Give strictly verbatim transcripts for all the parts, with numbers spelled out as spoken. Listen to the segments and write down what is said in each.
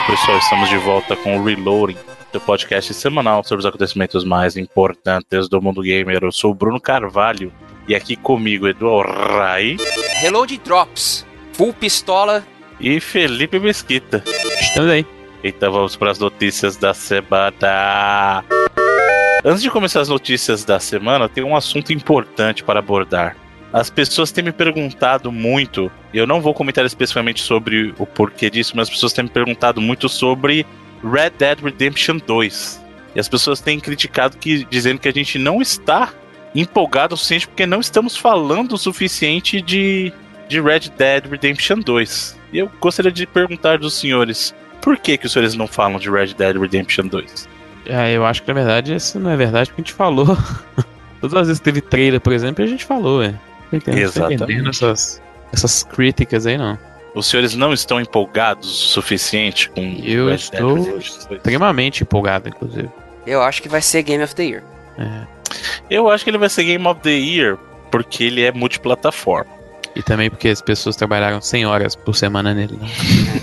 pessoal, estamos de volta com o Reloading, seu podcast semanal sobre os acontecimentos mais importantes do mundo gamer. Eu sou o Bruno Carvalho e aqui comigo Edu Rai, Reload Drops, Full Pistola e Felipe Mesquita. Estamos aí. Então vamos para as notícias da semana. Antes de começar as notícias da semana, tem um assunto importante para abordar. As pessoas têm me perguntado muito, eu não vou comentar especificamente sobre o porquê disso, mas as pessoas têm me perguntado muito sobre Red Dead Redemption dois. E as pessoas têm criticado, que, dizendo que a gente não está empolgado o suficiente porque não estamos falando o suficiente de, de Red Dead Redemption dois. E eu gostaria de perguntar dos senhores, por que, que os senhores não falam de Red Dead Redemption dois? É, eu acho que na verdade isso não é verdade, porque a gente falou. Todas as vezes que teve trailer, por exemplo, a gente falou, é. Exatamente. Essas, essas críticas aí, não. Os senhores não estão empolgados o suficiente com Eu Red estou Dead Redemption dois? Extremamente empolgado, inclusive. Eu acho que vai ser Game of the Year. É. Eu acho que ele vai ser Game of the Year porque ele é multiplataforma. E também porque as pessoas trabalharam cem horas por semana nele, né?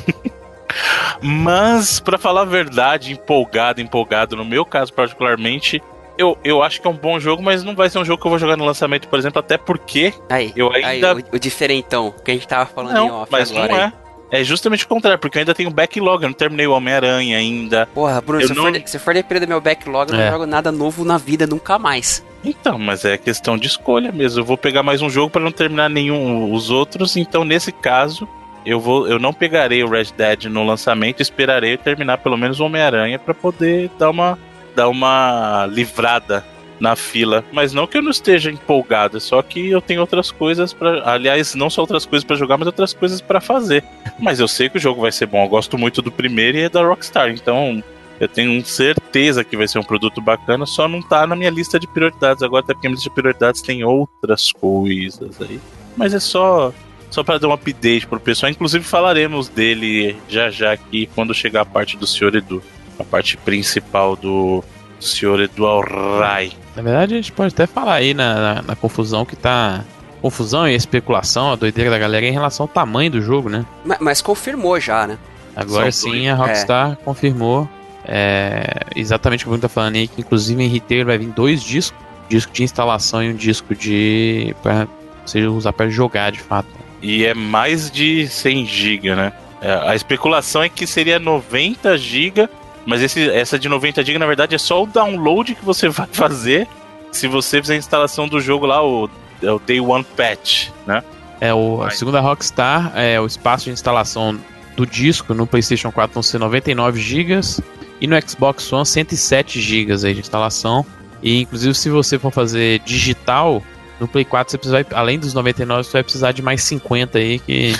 Mas, pra falar a verdade, empolgado, empolgado, no meu caso particularmente, eu, eu acho que é um bom jogo, mas não vai ser um jogo que eu vou jogar no lançamento, por exemplo, até porque Aí, eu ainda... aí o, o diferentão que a gente tava falando não, em off mas agora. não é. Aí. É justamente o contrário, porque eu ainda tenho backlog, eu não terminei o Homem-Aranha ainda. Porra, Bruno, Eu se, não- for, se for depender do meu backlog, eu É. não jogo nada novo na vida nunca mais. Então, mas é questão de escolha mesmo. Eu vou pegar mais um jogo para não terminar nenhum os outros. Então, nesse caso, eu vou, eu não pegarei o Red Dead no lançamento. Esperarei terminar pelo menos o Homem-Aranha para poder dar uma, dar uma livrada na fila. Mas não que eu não esteja empolgado, é só que eu tenho outras coisas para, aliás, não só outras coisas para jogar, mas outras coisas para fazer. Mas eu sei que o jogo vai ser bom. Eu gosto muito do primeiro e é da Rockstar. Então, eu tenho certeza que vai ser um produto bacana, só não tá na minha lista de prioridades agora, até porque a minha lista de prioridades tem outras coisas aí. Mas é só, só para dar um update pro pessoal. Inclusive falaremos dele já já aqui, quando chegar a parte do senhor Edu. A parte principal do senhor Edu Alray. Na verdade, a gente pode até falar aí na, na, na confusão que tá... Confusão e especulação, a doideira da galera em relação ao tamanho do jogo, né? Mas, mas confirmou já, né? Agora São sim, dois. a Rockstar confirmou é, exatamente o que o Bruno tá falando aí, que inclusive em retail vai vir dois discos, um disco de instalação e um disco de... pra você usar pra jogar de fato. E é mais de cem gigas, né? É, a especulação é que seria noventa gigas, mas esse, essa de noventa gigas na verdade é só o download que você vai fazer se você fizer a instalação do jogo lá, o, é o Day One Patch, né? É, o, a Vai. segunda Rockstar, é, o espaço de instalação do disco no PlayStation quatro vão ser noventa e nove gigas e no Xbox One cento e sete gigas aí de instalação. E inclusive se você for fazer digital, no Play quatro você precisa, além dos noventa e nove, você vai precisar de mais cinquenta aí que...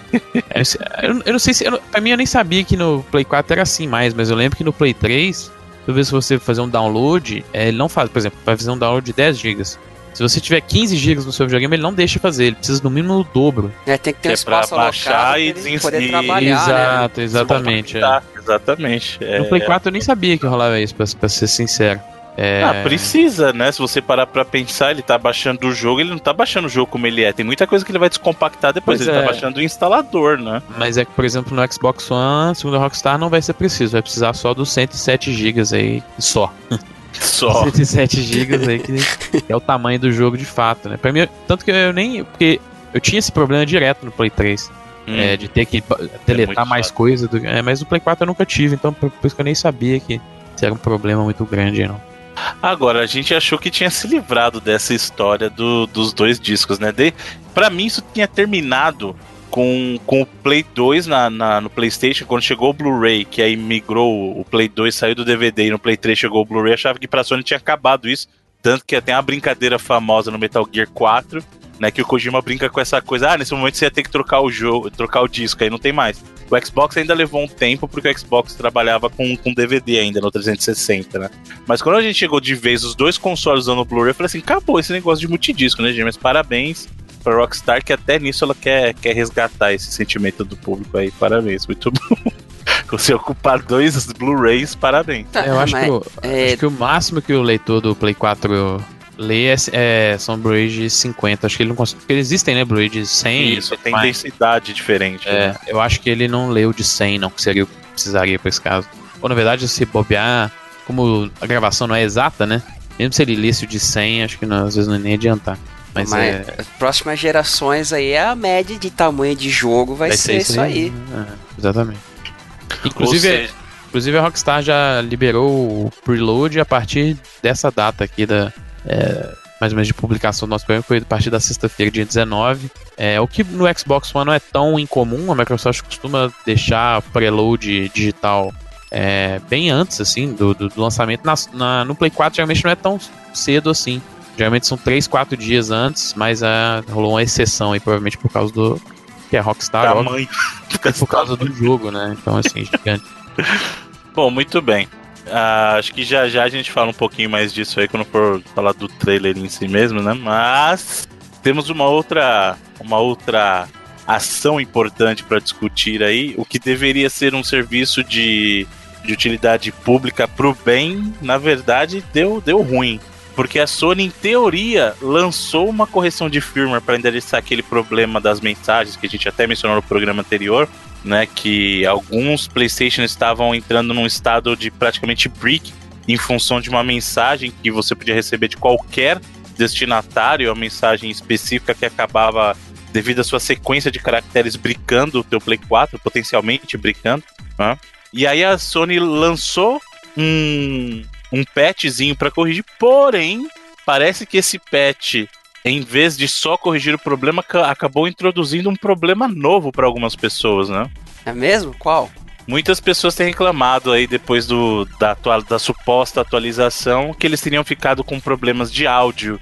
eu, eu não sei se... Eu, pra mim eu nem sabia que no Play quatro era assim mais, mas eu lembro que no Play três, talvez se você fazer um download, é, ele não faz, por exemplo, vai fazer um download de dez gigas. Se você tiver quinze gigas no seu videogame, ele não deixa fazer, ele precisa no mínimo do dobro. É, tem que ter Que um é pra espaço baixar alocado e pra ele desen- poder e- trabalhar, Exato, exatamente. é. Tá, exatamente. É, No Play quatro eu nem sabia que rolava isso, pra, pra ser sincero. É... Ah, precisa, né? Se você parar pra pensar, ele tá baixando o jogo, ele não tá baixando o jogo como ele é. Tem muita coisa que ele vai descompactar depois, Pois ele é. tá baixando o instalador, né? Mas é que, por exemplo, no Xbox One, segundo a Rockstar, não vai ser preciso. Vai precisar só dos cento e sete gigas aí, só. Só. cento e sete gigas aí, que é o tamanho do jogo de fato, né? Pra mim, tanto que eu nem... Porque eu tinha esse problema direto no Play três. Hum. É, de ter que deletar muito mais chato. coisa. Do, é, mas no Play quatro eu nunca tive, então por, por isso que eu nem sabia que isso era um problema muito grande, não. Agora, a gente achou que tinha se livrado dessa história do, dos dois discos, né? De, pra mim, isso tinha terminado com, com o Play dois na, na, no PlayStation, quando chegou o Blu-ray, que aí migrou o Play dois, saiu do D V D e no Play três chegou o Blu-ray. Achava que pra Sony tinha acabado isso. Tanto que tem uma brincadeira famosa no Metal Gear quatro, né? Que o Kojima brinca com essa coisa. Ah, nesse momento você ia ter que trocar o jogo, trocar o disco, aí não tem mais. O Xbox ainda levou um tempo, porque o Xbox trabalhava com, com D V D ainda no trezentos e sessenta, né? Mas quando a gente chegou de vez os dois consoles usando o Blu-ray, eu falei assim, acabou esse negócio de multidisco, né, gente? Mas parabéns pra Rockstar, que até nisso ela quer, quer resgatar esse sentimento do público aí. Parabéns, muito bom. Você ocupar dois Blu-rays, parabéns. Tá, eu acho, mas, que o, é, acho que o máximo que o leitor do Play quatro lê é, é, são Blu-ray de cinquenta. Acho que ele não consegue. Porque existem, né? Blu-ray de cem. Isso, tem mas, densidade diferente. é, né? eu acho que ele não leu de cem, não. Que seria o precisaria para esse caso. Ou na verdade, se bobear, como a gravação não é exata, né? Mesmo se ele lesse o de cem, acho que não, às vezes não ia nem adiantar. Mas, Mas é... as próximas gerações aí, a média de tamanho de jogo vai, vai ser, ser isso aí. aí. É, exatamente. Inclusive, seja... inclusive a Rockstar já liberou o preload a partir dessa data aqui, da, é, mais ou menos de publicação do nosso programa, foi a partir da sexta-feira, dia dezenove. É, o que no Xbox One não é tão incomum, a Microsoft costuma deixar preload digital é, bem antes assim, do, do, do lançamento. Na, na, no Play quatro geralmente não é tão cedo assim. Geralmente são três, quatro dias antes, mas uh, rolou uma exceção aí, provavelmente por causa do... que é Rockstar, tamanho. É por causa do jogo, né? Então, assim, gigante. Bom, muito bem. Uh, acho que já já a gente fala um pouquinho mais disso aí, quando for falar do trailer em si mesmo, né? Mas temos uma outra, uma outra ação importante para discutir aí, o que deveria ser um serviço de, de utilidade pública pro bem, na verdade, deu, deu ruim. Porque a Sony, em teoria, lançou uma correção de firmware para endereçar aquele problema das mensagens que a gente até mencionou no programa anterior, né? Que alguns PlayStation estavam entrando num estado de praticamente brick em função de uma mensagem que você podia receber de qualquer destinatário, uma mensagem específica que acabava, devido à sua sequência de caracteres, brincando o teu Play quatro, potencialmente brincando, né? E aí a Sony lançou um... um patchzinho para corrigir, porém, parece que esse patch, em vez de só corrigir o problema, acabou introduzindo um problema novo para algumas pessoas, né? É mesmo? Qual? Muitas pessoas têm reclamado aí, depois do, da, atual, da suposta atualização, que eles teriam ficado com problemas de áudio.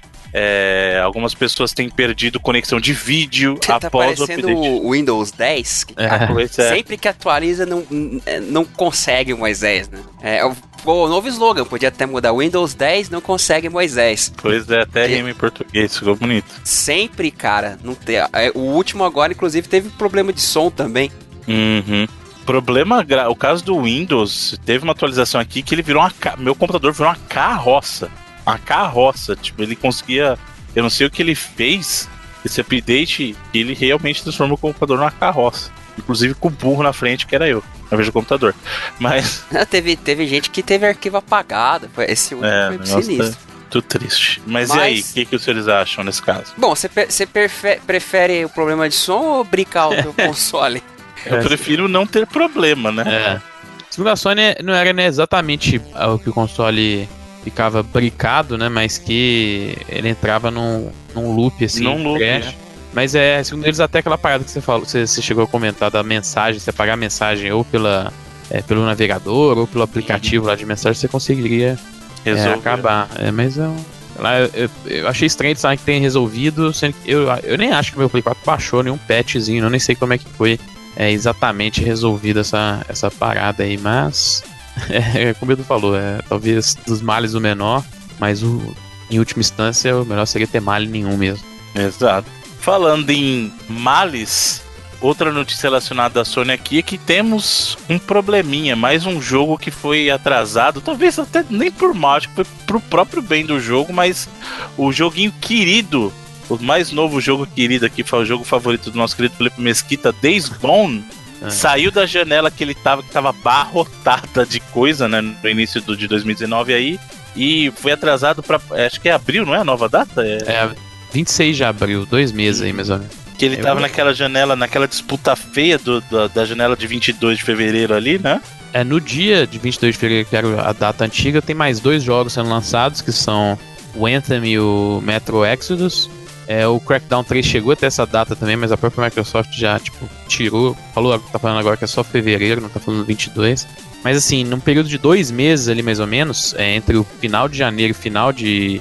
É, algumas pessoas têm perdido conexão de vídeo tá após o update. O Windows dez, que é, é. sempre que atualiza não, não consegue o Moisés, né? É o, o novo slogan, podia até mudar, Windows dez não consegue Moisés. Pois é, até rima em português, ficou bonito. Sempre, cara, não tem, o último agora, inclusive, teve problema de som também. Uhum. Problema, o caso do Windows, teve uma atualização aqui que ele virou uma, meu computador virou uma carroça. Uma carroça, tipo, ele conseguia, eu não sei o que ele fez, esse update, ele realmente transformou o computador numa carroça, inclusive com o burro na frente, que era eu, na vez do computador, mas... teve, teve gente que teve arquivo apagado, esse último é, foi sinistro. Tá tudo triste, mas, mas... e aí, o que, que os senhores acham nesse caso? Bom, você prefere, prefere o problema de som ou brincar o teu console? Eu prefiro não ter problema, né? É. Segundo a Sony, não era né, exatamente o que o console... ficava bricado, né, mas que ele entrava num, num loop, assim, num loop, crash. Né? Mas é, segundo eles, até aquela parada que você falou, você, você chegou a comentar da mensagem, você apagar a mensagem ou pela, é, pelo navegador ou pelo aplicativo uhum. lá de mensagem, você conseguiria é, acabar. É, mas eu, eu, eu, eu achei estranho sabe, que tenha resolvido, sendo que eu, eu nem acho que o meu Play quatro baixou nenhum patchzinho, eu nem sei como é que foi é, exatamente resolvida essa, essa parada aí, mas... É, como o Edu falou, é, talvez dos males o menor, mas o, em última instância o melhor seria ter mal nenhum mesmo. Exato. Falando em males, outra notícia relacionada à Sony aqui é que temos um probleminha, mais um jogo que foi atrasado, talvez até nem por mal, acho que foi pro próprio bem do jogo, mas o joguinho querido, o mais novo jogo querido aqui, foi o jogo favorito do nosso querido Felipe Mesquita, Days Gone. Ah. Saiu da janela que ele tava, que tava abarrotada de coisa, né, no início do, de dois mil e dezenove aí, e foi atrasado pra, acho que é abril, não é a nova data? É, é vinte e seis de abril, dois meses aí, mais ou menos. Que ele Eu tava vi. naquela janela, naquela disputa feia do, da, da janela de vinte e dois de fevereiro ali, né? É, no dia de vinte e dois de fevereiro, que era a data antiga, tem mais dois jogos sendo lançados, que são o Anthem e o Metro Exodus. É, o Crackdown três chegou até essa data também, mas a própria Microsoft já, tipo, tirou, falou, tá falando agora que é só fevereiro, não tá falando vinte e dois. Mas assim, num período de dois meses ali, mais ou menos, é, entre o final de janeiro e final de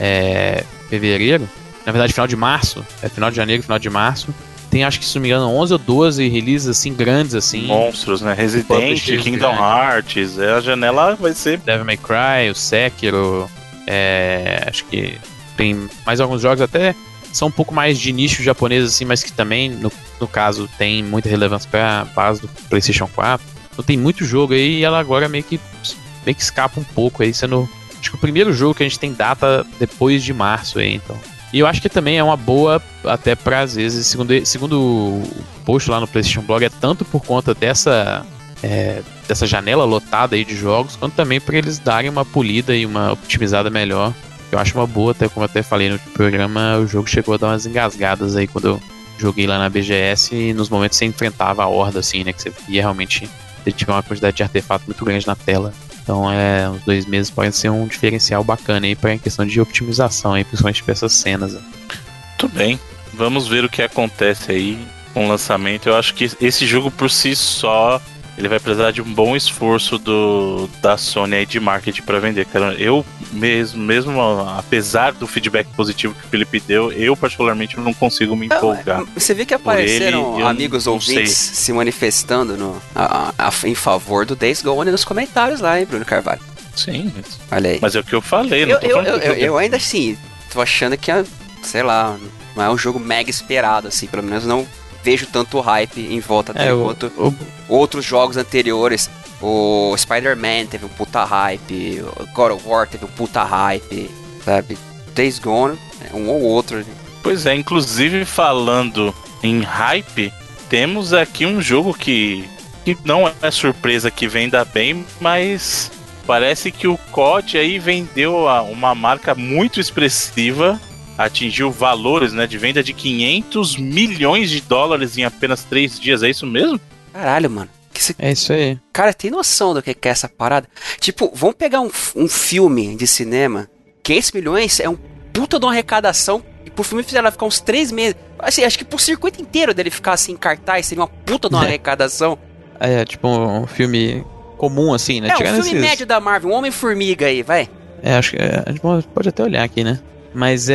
é, fevereiro, na verdade, final de março, é final de janeiro e final de março, tem, acho que, se não me engano, onze ou doze releases, assim, grandes, assim. Monstros, né? Resident, Kingdom Hearts, é, a janela vai ser... Devil May Cry, o Sekiro, é, acho que tem mais alguns jogos até... São um pouco mais de nicho japonês, assim, mas que também, no, no caso, tem muita relevância para a base do PlayStation quatro. Então tem muito jogo aí e ela agora meio que, meio que escapa um pouco aí, sendo... Acho que o primeiro jogo que a gente tem data depois de março aí, então. E eu acho que também é uma boa, até para às vezes, segundo, segundo o post lá no PlayStation Blog, é tanto por conta dessa é, dessa janela lotada aí de jogos, quanto também para eles darem uma polida e uma otimizada melhor. Eu acho uma boa, até como eu até falei no programa, o jogo chegou a dar umas engasgadas aí quando eu joguei lá na B G S e nos momentos que você enfrentava a horda, assim, né, que você via realmente você tinha uma quantidade de artefato muito grande na tela. Então, é, uns dois meses podem ser um diferencial bacana aí para a questão de otimização, aí, principalmente para essas cenas. Né. Muito bem, vamos ver o que acontece aí com o lançamento. Eu acho que esse jogo por si só ele vai precisar de um bom esforço do, da Sony aí de marketing para vender, cara. Eu mesmo, mesmo apesar do feedback positivo que o Felipe deu, eu particularmente não consigo me empolgar. Não, você viu que apareceram ele, amigos ouvintes se manifestando no, a, a, em favor do Days Gone nos comentários lá, hein, Bruno Carvalho? Sim, olha aí. Mas é o que eu falei, não eu, tô eu, falando eu, que eu, eu ainda assim, tô achando que é, sei lá, não é um jogo mega esperado, assim, pelo menos não vejo tanto hype em volta dele, é, quanto o... outros jogos anteriores. O Spider-Man teve um puta hype, o God of War teve um puta hype, sabe? Days Gone, um ou outro. Pois é, inclusive falando em hype, temos aqui um jogo que, que não é surpresa que venda bem, mas parece que o C O D aí vendeu uma marca muito expressiva, atingiu valores, né, de venda de quinhentos milhões de dólares em apenas três dias, é isso mesmo? Caralho, mano. Que cê... É isso aí. Cara, tem noção do que é essa parada? Tipo, vamos pegar um, um filme de cinema, quinhentos milhões é um puta de uma arrecadação, e pro filme fizeram ficar uns três meses. Assim, acho que pro circuito inteiro dele ficar assim em cartaz seria uma puta de uma é. arrecadação. É, tipo um filme comum assim, né? É, um Tirando filme esses... médio da Marvel, um Homem-Formiga aí, vai. É, acho que é, a gente pode até olhar aqui, né? Mas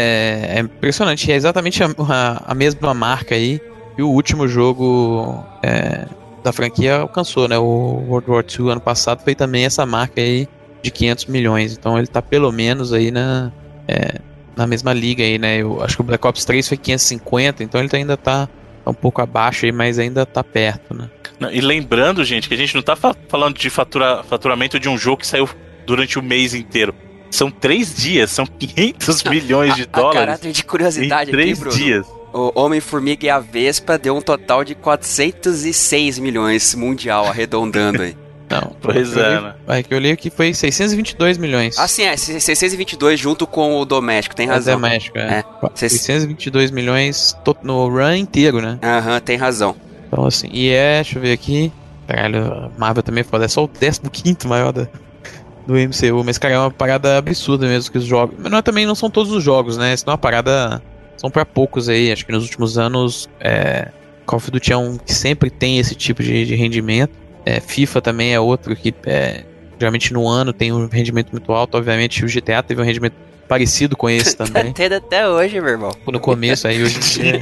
é, é impressionante, é exatamente a, a, a mesma marca aí que o último jogo é, da franquia alcançou, né? O World War dois ano passado foi também essa marca aí de quinhentos milhões, então ele tá pelo menos aí na, é, na mesma liga aí, né? Eu acho que o Black Ops três foi quinhentos e cinquenta, então ele ainda tá um pouco abaixo aí, mas ainda tá perto, né? E lembrando, gente, que a gente não tá fa- falando de fatura, faturamento de um jogo que saiu durante o mês inteiro. São três dias, são quinhentos milhões de a, a dólares. caráter de curiosidade em três aqui, Bruno, dias. O Homem-Formiga e a Vespa deu um total de quatrocentos e seis milhões mundial, arredondando aí. Não, pois é, olhei, né? É que eu li que foi seiscentos e vinte e dois milhões. Ah, sim, é seiscentos e vinte e dois junto com o doméstico, tem razão. É doméstico, é. é. seiscentos e vinte e dois milhões no run inteiro, né? Aham, uhum, tem razão. Então, assim, e é, deixa eu ver aqui. Caralho, a Marvel também pode é só o décimo quinto maior da, do M C U, mas, cara, é uma parada absurda mesmo que os jogos. Mas não, também não são todos os jogos, né? Senão é uma parada. São pra poucos aí. Acho que nos últimos anos, é, Call of Duty é um que sempre tem esse tipo de, de rendimento. É, FIFA também é outro que, é, geralmente no ano tem um rendimento muito alto. Obviamente, o G T A teve um rendimento parecido com esse também. Tá tendo até hoje, meu irmão. No começo, aí hoje em dia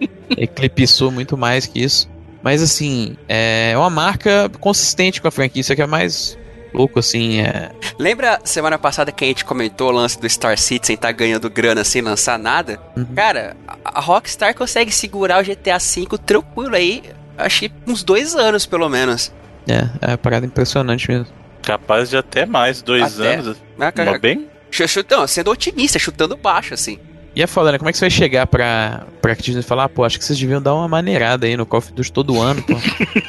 eclipsou muito mais que isso. Mas, assim, é uma marca consistente com a franquia. Isso aqui é mais louco, assim. É... Lembra semana passada que a gente comentou o lance do Star Citizen tá ganhando grana sem lançar nada? Uhum. Cara, a Rockstar consegue segurar o G T A cinco tranquilo aí, acho que uns dois anos pelo menos. É, é uma parada impressionante mesmo. Capaz de até mais, dois até... anos. Ah, cara, bem? Chutando, sendo otimista, chutando baixo, assim. E é foda, né? Como é que você vai chegar pra, pra Activision e falar, ah, pô, acho que vocês deviam dar uma maneirada aí no Call of Duty todo ano, pô.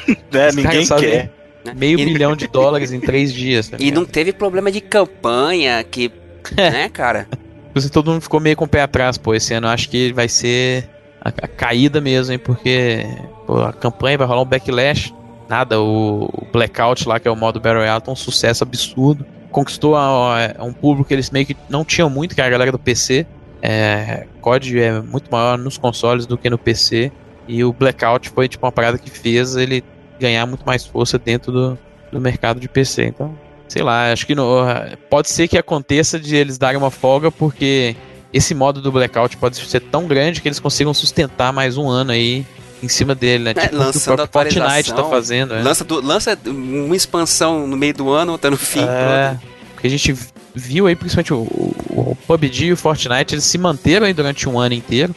É, ninguém quer. Meio e... bilhão de dólares em três dias. Tá e não teve problema de campanha, que... É. Né, cara? Todo mundo ficou meio com o pé atrás, pô, esse ano. Acho que vai ser a, a caída mesmo, hein, porque pô, a campanha vai rolar um backlash. Nada, o, o Blackout lá, que é o modo Battle Royale, tá um sucesso absurdo. Conquistou a, a um público que eles meio que não tinham muito, que era a galera do P C. É, C O D é muito maior nos consoles do que no P C. E o Blackout foi tipo uma parada que fez ele ganhar muito mais força dentro do, do mercado de P C. Então, sei lá, acho que no, pode ser que aconteça de eles darem uma folga, porque esse modo do Blackout pode ser tão grande que eles consigam sustentar mais um ano aí em cima dele, né? É, tipo lançando o próprio Fortnite tá fazendo. É. Lança, do, lança uma expansão no meio do ano, outra no fim. É, porque a gente viu aí, principalmente o, o, o P U B G e o Fortnite, eles se manteram aí durante um ano inteiro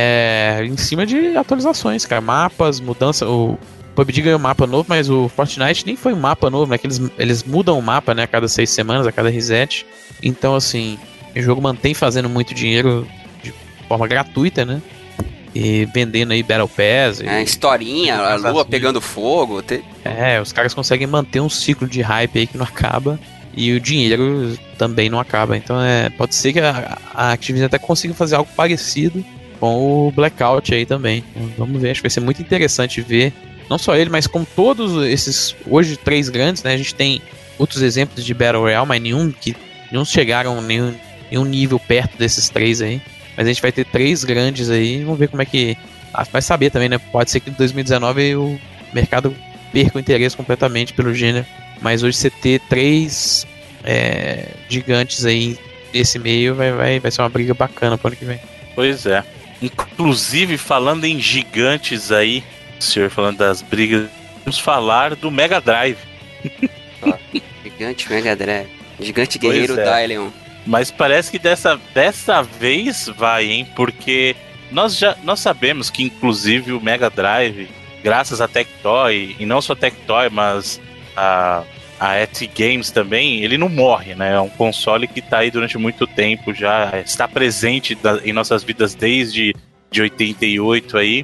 é, em cima de atualizações, cara. Mapas, mudança. O P U B G ganhou um mapa novo, mas o Fortnite nem foi um mapa novo, né? Que eles, eles mudam o mapa, né? A cada seis semanas, a cada reset. Então, assim, o jogo mantém fazendo muito dinheiro de forma gratuita, né? e vendendo aí Battle Pass. É, e, historinha, a lua pegando fogo. Te... É, os caras conseguem manter um ciclo de hype aí que não acaba e o dinheiro também não acaba. Então é, pode ser que a, a Activision até consiga fazer algo parecido com o Blackout aí também. Então, vamos ver, acho que vai ser muito interessante ver, não só ele, mas com todos esses, hoje, três grandes, né? A gente tem outros exemplos de Battle Royale, mas nenhum que não chegaram nenhum, nenhum nível perto desses três aí. Mas a gente vai ter três grandes aí, vamos ver como é que... Ah, vai saber também, né? Pode ser que em dois mil e dezenove o mercado perca o interesse completamente pelo gênero. Mas hoje você ter três é, gigantes aí desse meio vai, vai, vai ser uma briga bacana pro ano que vem. Pois é. Inclusive, falando em gigantes aí, o senhor falando das brigas, vamos falar do Mega Drive. Gigante Mega Drive. Gigante Guerreiro é. Dylion. Mas parece que dessa, dessa vez vai, hein? Porque nós já nós sabemos que, inclusive, o Mega Drive, graças a Tectoy, e não só a Tectoy, mas a, a E T Games também, ele não morre, né? É um console que está aí durante muito tempo, já está presente da, em nossas vidas desde de oitenta e oito aí.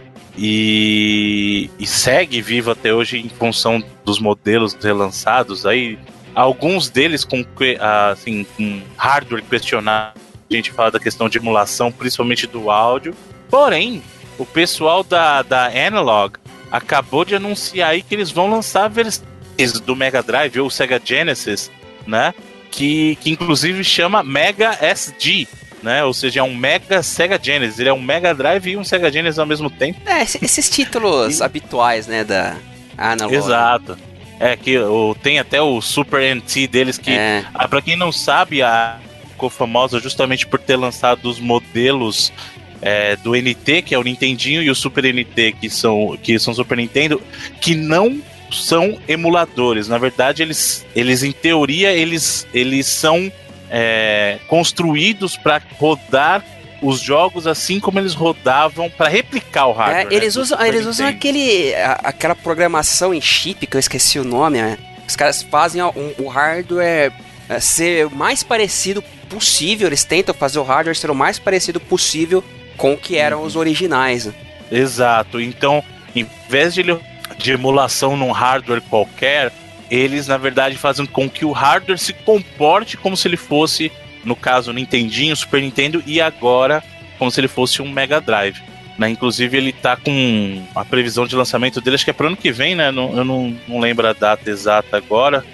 E, e segue vivo até hoje em função dos modelos relançados aí, alguns deles com, assim, com hardware questionável. A gente fala da questão de emulação, principalmente do áudio. Porém, o pessoal da, da Analog acabou de anunciar aí que eles vão lançar versões do Mega Drive ou Sega Genesis, né, que, que inclusive chama Mega S G, né? Ou seja, é um Mega Sega Genesis. Ele é um Mega Drive e um Sega Genesis ao mesmo tempo. É, esses títulos e... habituais, né, da Analog. Exato. É, que o, tem até o Super N T deles, que, é. ah, pra quem não sabe, a ficou famosa justamente por ter lançado os modelos é, do N T, que é o Nintendinho, e o Super N T, que são, que são Super Nintendo, que não são emuladores. Na verdade, eles, eles em teoria, eles, eles são... É, construídos para rodar os jogos assim como eles rodavam, para replicar o hardware. É, eles, né, usam, eles usam aquele, a, aquela programação em chip, que eu esqueci o nome, né? Os caras fazem ó, um, o hardware é, ser o mais parecido possível, eles tentam fazer o hardware ser o mais parecido possível com o que eram uhum. os originais. Né? Exato, então, em vez de, de emulação num hardware qualquer, eles, na verdade, fazem com que o hardware se comporte como se ele fosse, no caso, Nintendinho, Super Nintendo, e agora como se ele fosse um Mega Drive. Né? Inclusive, ele tá com a previsão de lançamento dele, acho que é pro ano que vem, né? Não, eu não, não lembro a data exata agora,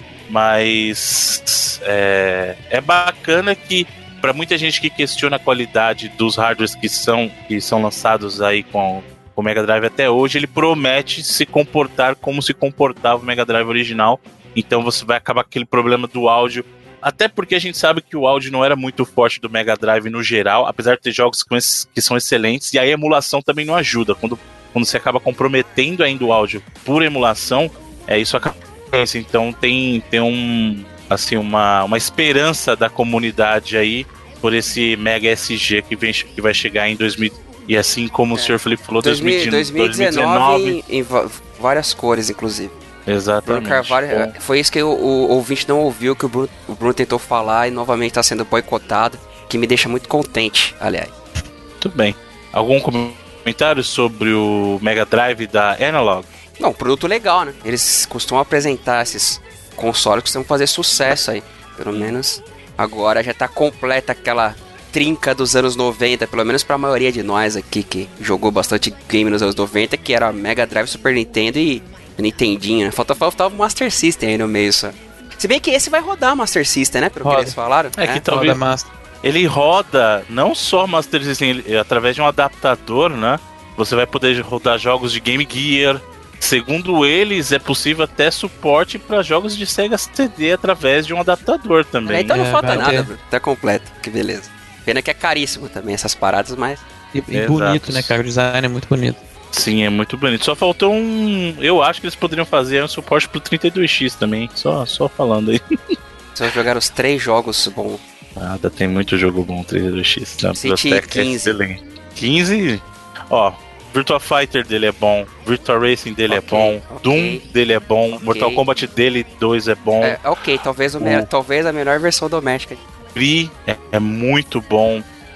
mas é, é bacana que, para muita gente que questiona a qualidade dos hardwares que são, que são lançados aí com... o Mega Drive até hoje, ele promete se comportar como se comportava o Mega Drive original. Então você vai acabar com aquele problema do áudio, até porque a gente sabe que o áudio não era muito forte do Mega Drive no geral, apesar de ter jogos que são excelentes, e aí a emulação também não ajuda. Quando, quando você acaba comprometendo ainda o áudio por emulação, é isso acaba. Então tem, tem um, assim, uma, uma esperança da comunidade aí por esse Mega S G que, vem, que vai chegar em dois mil. E assim como é. o senhor Felipe falou, dois mil e dezenove em, em várias cores, inclusive. Exatamente. Carvalho, foi isso que o, o ouvinte não ouviu, que o Bruno, o Bruno tentou falar e novamente está sendo boicotado, que me deixa muito contente, aliás. Tudo bem. Algum comentário sobre o Mega Drive da Analog? Não, produto legal, né? Eles costumam apresentar esses consoles que costumam fazer sucesso aí. Pelo menos agora já está completa aquela... trinca dos anos noventa, pelo menos pra maioria de nós aqui que jogou bastante game nos anos noventa, que era Mega Drive, Super Nintendo e Nintendinho, né? Faltava, faltava o Master System aí no meio só. Se bem que esse vai rodar Master System, né? Pelo roda. que eles falaram. É, é que talvez ele roda não só Master System, ele, através de um adaptador, né? Você vai poder rodar jogos de Game Gear. Segundo eles, é possível até suporte para jogos de Sega C D através de um adaptador também. É, então não é, falta nada, ter. Tá completo, que beleza. Pena que é caríssimo também essas paradas, mas... E, e bonito, né, cara? O design é muito bonito. Sim, é muito bonito. Só faltou um... Eu acho que eles poderiam fazer um suporte pro trinta e dois X também. Só, só falando aí. Só jogar os três jogos bons. Nada, tem muito jogo bom trinta e dois X. City quinze. É quinze? Ó, Virtua Fighter dele é bom. Virtua Racing dele okay, é bom. Okay. Doom dele é bom. Okay. Mortal Kombat dele dois é bom. É, ok, talvez, o me... talvez a melhor versão doméstica. Free é, é muito bom.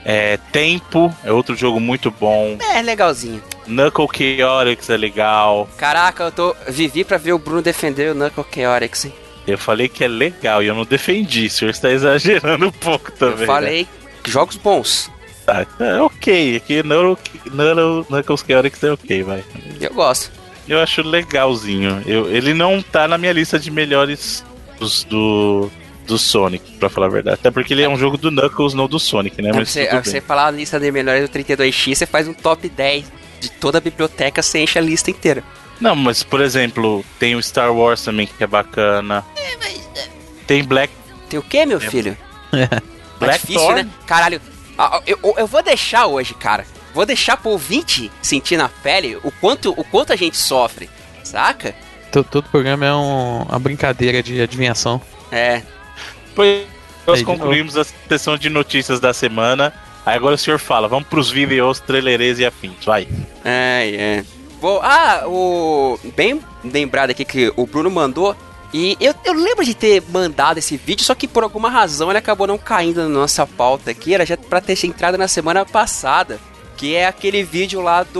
É, Tempo é outro jogo muito bom. É, legalzinho. Knuckle Chaotix é legal. Caraca, eu tô vivi pra ver o Bruno defender o Knuckle Chaotix, hein? Eu falei que é legal e eu não defendi. O senhor está exagerando um pouco também. Eu falei né? jogos bons. Tá, é ok. Aqui Knuckles Chaotix é ok, vai. Eu gosto. Eu acho legalzinho. Eu, ele não tá na minha lista de melhores dos, do, do Sonic, pra falar a verdade. Até porque ele é um jogo do Knuckles, não do Sonic, né? É, Mas você, tudo você bem. falar a lista de melhores do trinta e dois X, você faz um top dez de toda a biblioteca, você enche a lista inteira. Não, mas por exemplo, tem o Star Wars também que é bacana. É, mas... Tem Black. Tem o que, meu É. filho? Black É difícil, Thorn? né? Caralho, eu, eu, eu vou deixar hoje, cara. Vou deixar pro ouvinte sentir na pele o quanto, o quanto a gente sofre, saca? Todo, todo programa é um, uma brincadeira de adivinhação. É. Pois nós Aí, de concluímos a sessão de notícias da semana. Aí agora o senhor fala, vamos pros vídeos, trailerês e afins, vai. É, é. Vou, ah, o. Bem lembrado aqui que o Bruno mandou. E eu, eu lembro de ter mandado esse vídeo, só que por alguma razão ele acabou não caindo na nossa pauta aqui. Era já pra ter entrado na semana passada. Que é aquele vídeo lá do.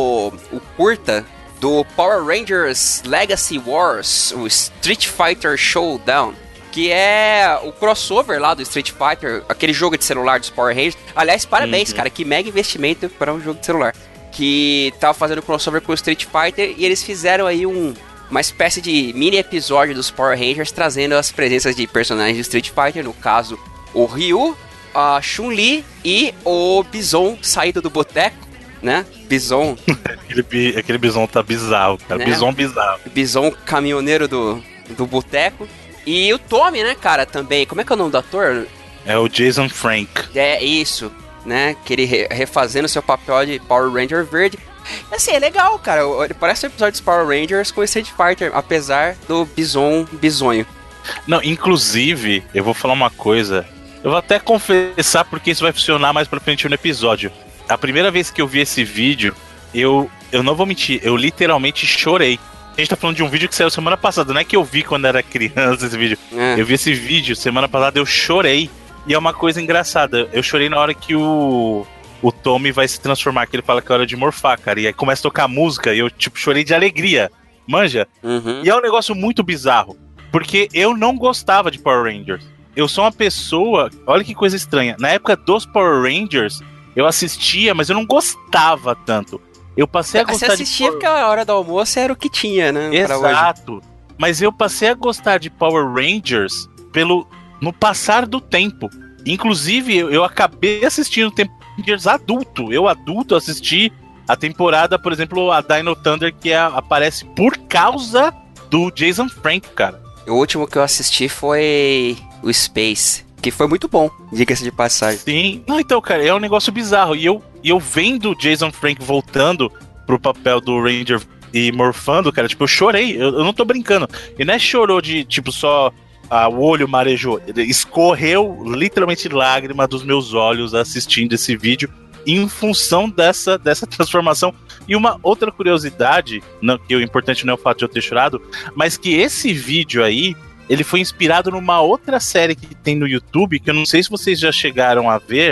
O curta do Power Rangers Legacy Wars, o Street Fighter Showdown. Que é o crossover lá do Street Fighter, aquele jogo de celular dos Power Rangers. Aliás, parabéns, Uhum. cara, que mega investimento para um jogo de celular. Que tava fazendo crossover com o Street Fighter e eles fizeram aí um, uma espécie de mini episódio dos Power Rangers trazendo as presenças de personagens de Street Fighter, no caso o Ryu, a Chun-Li e o Bison saído do boteco, né? Bison, Aquele, bi- aquele bison tá bizarro, cara. Né? Bison bizarro. Bison caminhoneiro do, do boteco. E o Tommy, né, cara, também. Como é que é o nome do ator? É o Jason Frank. É isso, né? Que ele re- refazendo seu papel de Power Ranger verde. Assim, é legal, cara. Ele parece um episódio dos Power Rangers com Street Fighter, apesar do Bison bizonho. Não, inclusive, eu vou falar uma coisa. Eu vou até confessar porque isso vai funcionar mais pra frente no episódio. A primeira vez que eu vi esse vídeo, eu, eu não vou mentir, eu literalmente chorei. A gente tá falando de um vídeo que saiu semana passada, não é que eu vi quando era criança esse vídeo. É. Eu vi esse vídeo semana passada, eu chorei. E é uma coisa engraçada. Eu chorei na hora que o, o Tommy vai se transformar, que ele fala que é hora de morfar, cara. E aí começa a tocar música e eu, tipo, chorei de alegria. Manja? Uhum. E é um negócio muito bizarro. Porque eu não gostava de Power Rangers. Eu sou uma pessoa... Olha que coisa estranha. Na época dos Power Rangers, eu assistia, mas eu não gostava tanto. Eu passei a Você gostar de assistia Power... porque a hora do almoço era o que tinha, né? pra hoje. Exato. Mas eu passei a gostar de Power Rangers pelo... no passar do tempo. Inclusive, eu, eu acabei assistindo Power Rangers adulto. Eu, adulto, assisti a temporada, por exemplo, a Dino Thunder, que é- aparece por causa do Jason Frank, cara. O último que eu assisti foi o Space, que foi muito bom, diga-se de passagem. Sim. Não, então, cara, é um negócio bizarro. E eu, e eu vendo o Jason Frank voltando pro papel do Ranger e morfando, cara, tipo, eu chorei. Eu, eu não tô brincando. E não é chorou de, tipo, só ah, o olho marejou. Ele escorreu literalmente lágrima dos meus olhos assistindo esse vídeo em função dessa, dessa transformação. E uma outra curiosidade, não, que o importante não é o fato de eu ter chorado, mas que esse vídeo aí, ele foi inspirado numa outra série que tem no YouTube, que eu não sei se vocês já chegaram a ver,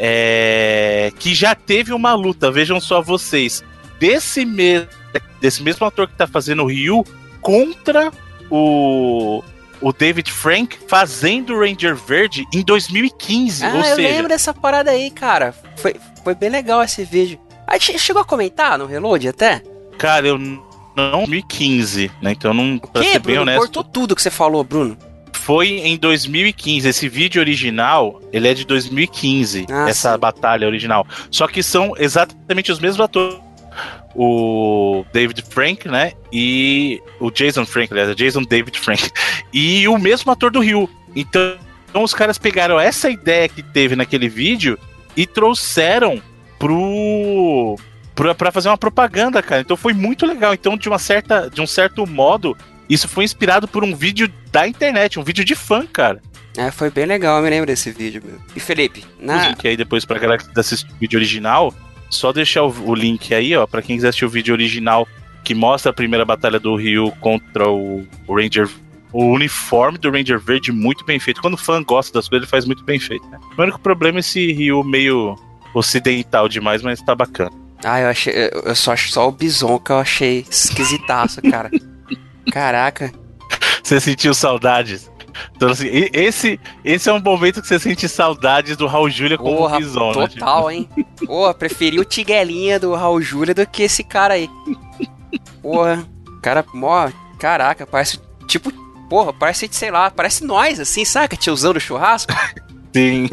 é... que já teve uma luta, vejam só vocês, desse, me... desse mesmo ator que tá fazendo o Ryu contra o... o David Frank fazendo o Ranger Verde em dois mil e quinze, Ah, ou eu seja... lembro dessa parada aí, cara. Foi, foi bem legal esse vídeo. Aí che- chegou a comentar no Reload até? Cara, eu n- não dois mil e quinze, né? Então não, pra Que, ser bem Bruno? honesto, Cortou tudo que você falou, Bruno. foi em dois mil e quinze. Esse vídeo original, ele é de dois mil e quinze, Ah, essa sim. batalha original. Só que são exatamente os mesmos atores. O David Frank, né? E o Jason Frank, aliás, é Jason David Frank. E o mesmo ator do Ryu. Então, então os caras pegaram essa ideia que teve naquele vídeo e trouxeram pro pra, pra fazer uma propaganda, cara. Então foi muito legal. Então, de uma certa, de um certo modo, isso foi inspirado por um vídeo da internet, um vídeo de fã, cara. É, foi bem legal, eu me lembro desse vídeo, meu. E Felipe, na... O link aí depois pra galera que assistir o vídeo original, só deixar o, o link aí, ó, pra quem quiser assistir o vídeo original que mostra a primeira batalha do Ryu contra o, o Ranger O uniforme do Ranger Verde muito bem feito. Quando o fã gosta das coisas, ele faz muito bem feito, né? O único problema é esse Ryu meio ocidental demais, mas tá bacana. Ah, eu achei. Eu, eu só acho só o Bison que eu achei esquisitaço, cara. Caraca. Você sentiu saudades? Então, assim, esse, esse é um momento que você sente saudades do Raul Júlia como Porra, Bison, né? total, hein? Porra, preferi o Tiguelinha do Raul Júlia do que esse cara aí. Porra, cara, mó. Caraca, parece tipo. Porra, parece, sei lá, parece nós, assim, saca? Tiozão do churrasco. Sim.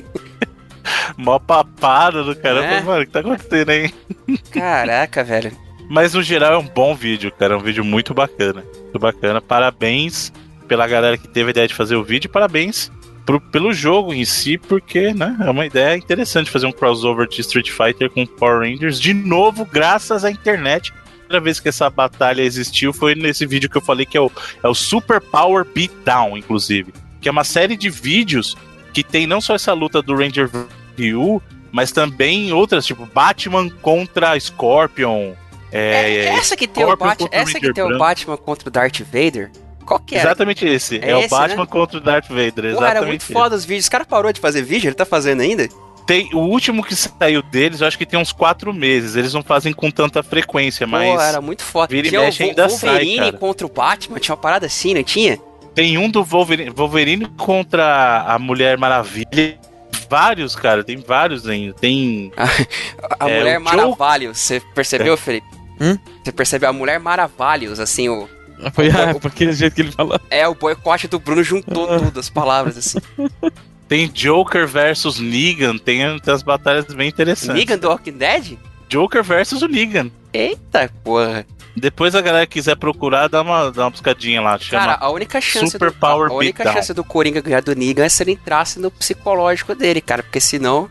Mó papada do caramba. É. Mano, o que tá acontecendo aí? Caraca, velho. Mas no geral é um bom vídeo, cara. É um vídeo muito bacana. Muito bacana. Parabéns pela galera que teve a ideia de fazer o vídeo. Parabéns pro, pelo jogo em si, porque, né, é uma ideia interessante fazer um crossover de Street Fighter com Power Rangers. De novo, graças à internet. A primeira vez que essa batalha existiu foi nesse vídeo que eu falei que é o, é o Super Power Beatdown, inclusive. Que é uma série de vídeos que tem não só essa luta do Ranger Ryu, mas também outras, tipo Batman contra Scorpion. É, É, essa que tem o Scorpion Batman, contra o essa que Ranger tem o Branco. Batman contra o Darth Vader. Qual que é? Exatamente esse. É, É o esse, Batman né? contra o Darth Vader. Pô, Exatamente era muito esse. foda os vídeos. Esse cara parou de fazer vídeo? Ele tá fazendo ainda? Tem, o último que saiu deles, eu acho que tem uns quatro meses. Eles não fazem com tanta frequência, mas Pô, era muito foda. vira e Tinha mexe o ainda Wolverine sai, cara. contra o Batman, tinha uma parada assim, não tinha? tem um do Wolverine, Wolverine contra a Mulher Maravilha. Vários, cara, tem vários ainda. Tem. A, a É, Mulher o Joe- Maravilhos, você percebeu, É. Felipe? Hum? Você percebeu a Mulher Maravilhos, assim, o. Foi ah, aquele jeito que ele falou. É, o boicote do Bruno juntou tudo, as palavras, assim. Tem Joker versus Negan. Tem, tem as batalhas bem interessantes. Negan do Walking Dead? Joker versus o Negan. Eita porra. Depois a galera quiser procurar, dá uma, dá uma piscadinha lá. Chama Cara, a única chance Super do, Power a única Beatdown. chance do Coringa ganhar do Negan é se ele entrasse no psicológico dele, cara, porque senão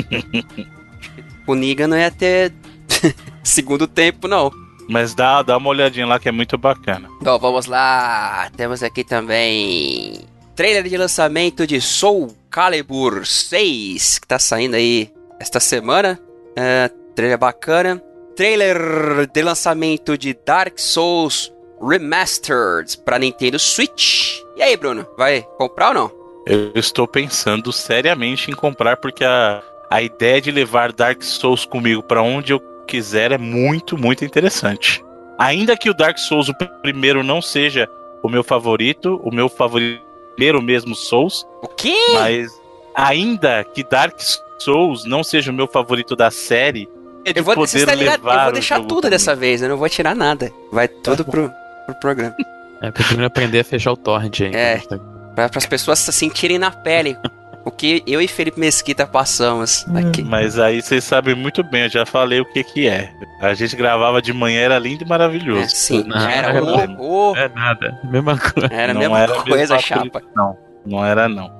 o Negan não ia ter segundo tempo, não. Mas dá, dá uma olhadinha lá que é muito bacana. Então vamos lá, temos aqui também trailer de lançamento de Soul Calibur seis, que tá saindo aí esta semana. É, trailer bacana. Trailer de lançamento de Dark Souls Remastered para Nintendo Switch. E aí, Bruno, vai comprar ou não? Eu estou pensando seriamente em comprar, porque a, a ideia de levar Dark Souls comigo pra onde eu quiser é muito, muito interessante. Ainda que o Dark Souls, o primeiro, não seja o meu favorito, o meu favorito primeiro mesmo Souls, O quê? mas ainda que Dark Souls não seja o meu favorito da série, é de Eu vou, poder você tá ligado? levar Eu vou o deixar jogo tudo comigo. dessa vez, eu não vou tirar nada. Vai tudo pro, pro programa. É, pra primeiro aprender a fechar o torrent aí. É. Para as pessoas se sentirem na pele o que eu e Felipe Mesquita passamos aqui. Mas aí vocês sabem muito bem, eu já falei o que que é. A gente gravava de manhã, era lindo e maravilhoso. É, sim, Não, era não é o, o, É nada. Mesma coisa. era a Não mesma era mesmo coisa, papo chapa. de- Não, não era não.